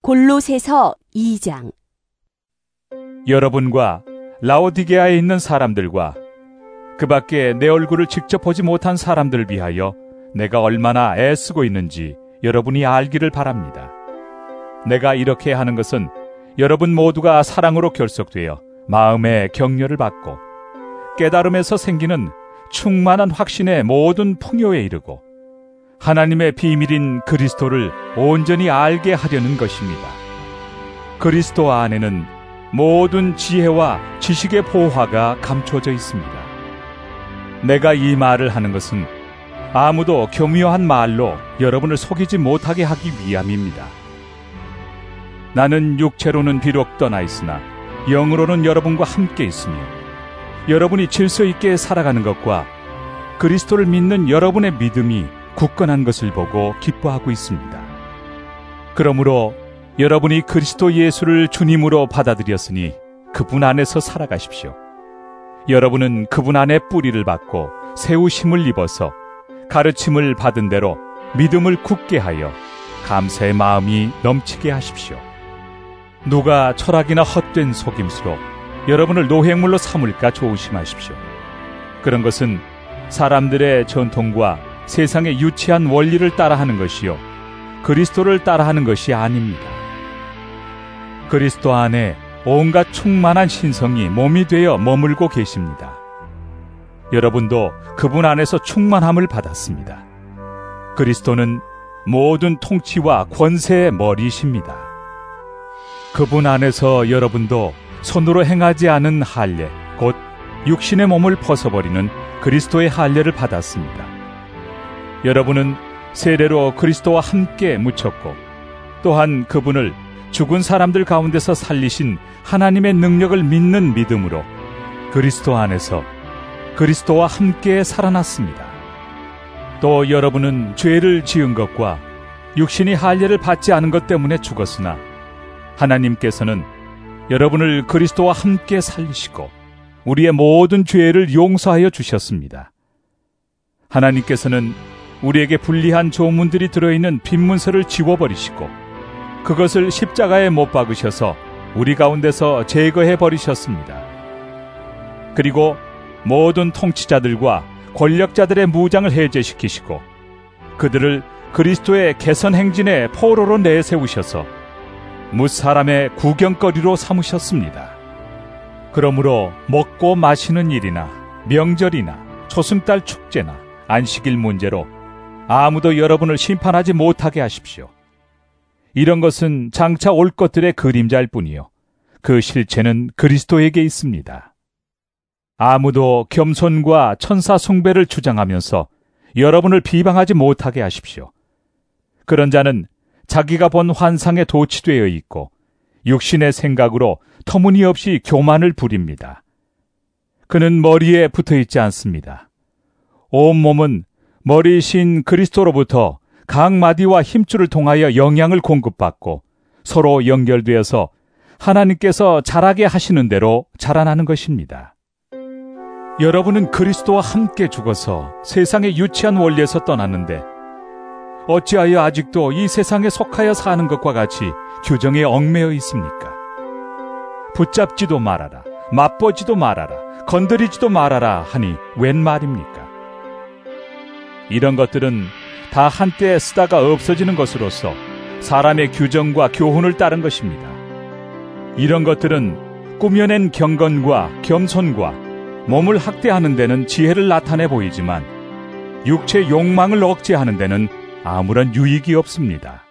골로새서 2장. 여러분과 라오디게아에 있는 사람들과 그 밖에 내 얼굴을 직접 보지 못한 사람들을 위하여 내가 얼마나 애쓰고 있는지 여러분이 알기를 바랍니다. 내가 이렇게 하는 것은 여러분 모두가 사랑으로 결속되어 마음의 격려를 받고 깨달음에서 생기는 충만한 확신의 모든 풍요에 이르고 하나님의 비밀인 그리스도를 온전히 알게 하려는 것입니다. 그리스도 안에는 모든 지혜와 지식의 보화가 감춰져 있습니다. 내가 이 말을 하는 것은 아무도 교묘한 말로 여러분을 속이지 못하게 하기 위함입니다. 나는 육체로는 비록 떠나 있으나 영으로는 여러분과 함께 있으며 여러분이 질서 있게 살아가는 것과 그리스도를 믿는 여러분의 믿음이 굳건한 것을 보고 기뻐하고 있습니다. 그러므로 여러분이 그리스도 예수를 주님으로 받아들였으니 그분 안에서 살아가십시오. 여러분은 그분 안에 뿌리를 받고 세우심을 입어서 가르침을 받은 대로 믿음을 굳게 하여 감사의 마음이 넘치게 하십시오. 누가 철학이나 헛된 속임수로 여러분을 노획물로 삼을까 조심하십시오. 그런 것은 사람들의 전통과 세상의 유치한 원리를 따라하는 것이요 그리스도를 따라하는 것이 아닙니다. 그리스도 안에 온갖 충만한 신성이 몸이 되어 머물고 계십니다. 여러분도 그분 안에서 충만함을 받았습니다. 그리스도는 모든 통치와 권세의 머리이십니다. 그분 안에서 여러분도 손으로 행하지 않은 할례, 곧 육신의 몸을 벗어버리는 그리스도의 할례를 받았습니다. 여러분은 세례로 그리스도와 함께 묻혔고 또한 그분을 죽은 사람들 가운데서 살리신 하나님의 능력을 믿는 믿음으로 그리스도 안에서 그리스도와 함께 살아났습니다. 또 여러분은 죄를 지은 것과 육신이 할례를 받지 않은 것 때문에 죽었으나 하나님께서는 여러분을 그리스도와 함께 살리시고 우리의 모든 죄를 용서하여 주셨습니다. 하나님께서는 우리에게 불리한 조문들이 들어있는 빈문서를 지워버리시고 그것을 십자가에 못 박으셔서 우리 가운데서 제거해 버리셨습니다. 그리고 모든 통치자들과 권력자들의 무장을 해제시키시고 그들을 그리스도의 개선 행진의 포로로 내세우셔서 무사람의 구경거리로 삼으셨습니다. 그러므로 먹고 마시는 일이나 명절이나 초승달 축제나 안식일 문제로 아무도 여러분을 심판하지 못하게 하십시오. 이런 것은 장차 올 것들의 그림자일 뿐이요 그 실체는 그리스도에게 있습니다. 아무도 겸손과 천사 숭배를 주장하면서 여러분을 비방하지 못하게 하십시오. 그런 자는 자기가 본 환상에 도취되어 있고 육신의 생각으로 터무니없이 교만을 부립니다. 그는 머리에 붙어 있지 않습니다. 온몸은 머리이신 그리스도로부터 각 마디와 힘줄을 통하여 영향을 공급받고 서로 연결되어서 하나님께서 자라게 하시는 대로 자라나는 것입니다. 여러분은 그리스도와 함께 죽어서 세상의 유치한 원리에서 떠났는데 어찌하여 아직도 이 세상에 속하여 사는 것과 같이 규정에 얽매여 있습니까? 붙잡지도 말아라, 맛보지도 말아라, 건드리지도 말아라 하니 웬 말입니까? 이런 것들은 다 한때 쓰다가 없어지는 것으로서 사람의 규정과 교훈을 따른 것입니다. 이런 것들은 꾸며낸 경건과 겸손과 몸을 학대하는 데는 지혜를 나타내 보이지만 육체 욕망을 억제하는 데는 아무런 유익이 없습니다.